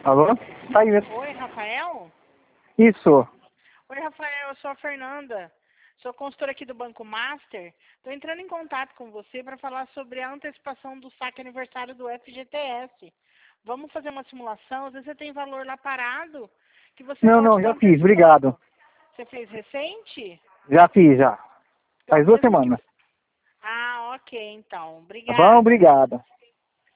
Alô? Tá aí. Oi, Rafael? Isso. Oi, Rafael, eu sou a Fernanda. Sou consultora aqui do Banco Master. Estou entrando em contato com você para falar sobre a antecipação do saque aniversário do FGTS. Vamos fazer uma simulação? Às vezes você tem valor lá parado que você pode Não, estar já fiz, obrigado. antecipando. Você fez recente? Já fiz, já. É o Faz 2 mesmo que... semanas. Ah, ok, então. Tá bom? Obrigada. Obrigado.